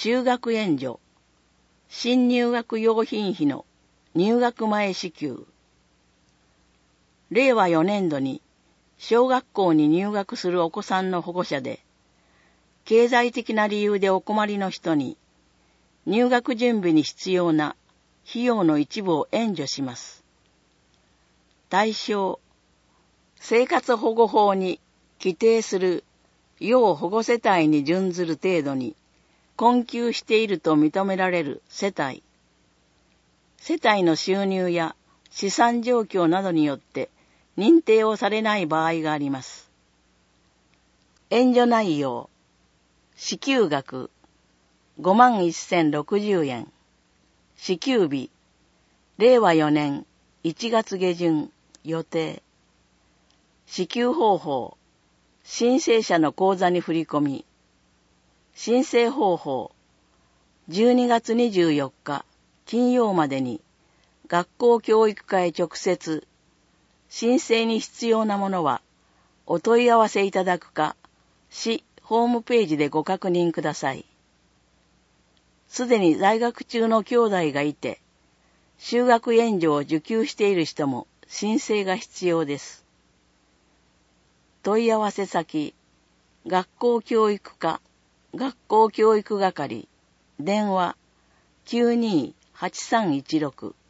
就学援助、新入学用品費の入学前支給。令和4年度に小学校に入学するお子さんの保護者で、経済的な理由でお困りの人に、入学準備に必要な費用の一部を援助します。対象、生活保護法に規定する要保護世帯に準ずる程度に困窮していると認められる世帯。世帯の収入や資産状況などによって認定をされない場合があります。援助内容、支給額51,060円。支給日、令和4年1月下旬予定。支給方法、申請者の口座に振り込み。申請方法、12月24日金曜までに学校教育課へ直接、申請に必要なものはお問い合わせいただくか、市ホームページでご確認ください。すでに在学中の兄弟がいて、就学援助を受給している人も申請が必要です。問い合わせ先、学校教育課、学校教育係、電話 92-8316